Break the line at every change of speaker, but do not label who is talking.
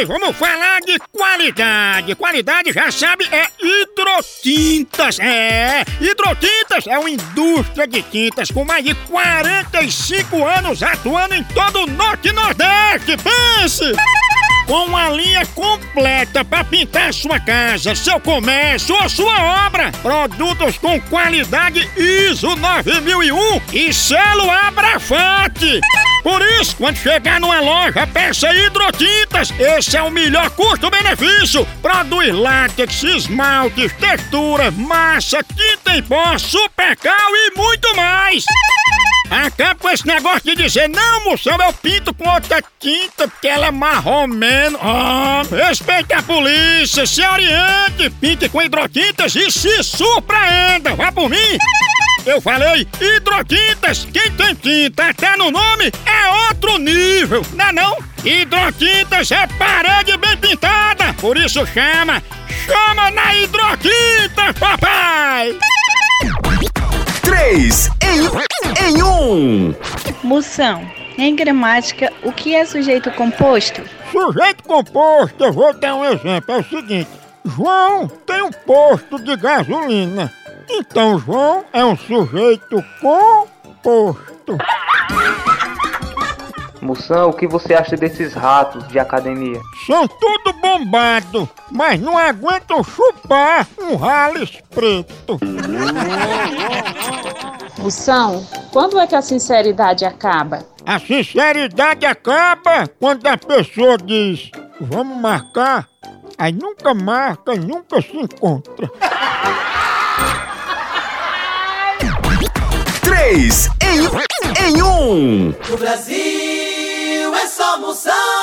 Ei, vamos falar de qualidade. Qualidade, já sabe, é Hidrotintas. Hidrotintas é uma indústria de tintas com mais de 45 anos atuando em todo o Norte e Nordeste. Pense! Com uma linha completa para pintar sua casa, seu comércio ou sua obra. Produtos com qualidade ISO 9001 e selo Abrafate. Por isso, quando chegar numa loja, peça Hidrotintas. Esse é o melhor custo-benefício. Produz látex, esmaltes, textura, massa, tinta em pó, supercal e muito mais. Acaba com esse negócio de dizer, não, moção, eu pinto com outra tinta porque ela é marromeno. Respeite a polícia, se oriente, pinte com Hidrotintas e se surpreenda. Vá por mim. Eu falei Hidrotintas, quem tem tinta até no nome é outro nível, não é não? Hidrotintas é parede bem pintada, por isso chama na Hidrotintas, papai!
3 em 1.
Moção, em gramática, o que é sujeito composto?
Sujeito composto, eu vou dar um exemplo, é o seguinte. João tem um posto de gasolina. Então João é um sujeito composto.
Moção, o que você acha desses ratos de academia?
São tudo bombado, mas não aguentam chupar um Rales preto.
Moção, quando é que a sinceridade acaba?
A sinceridade acaba quando a pessoa diz, vamos marcar, aí nunca marca e nunca se encontra.
3 em 1.
No Brasil é só Moção.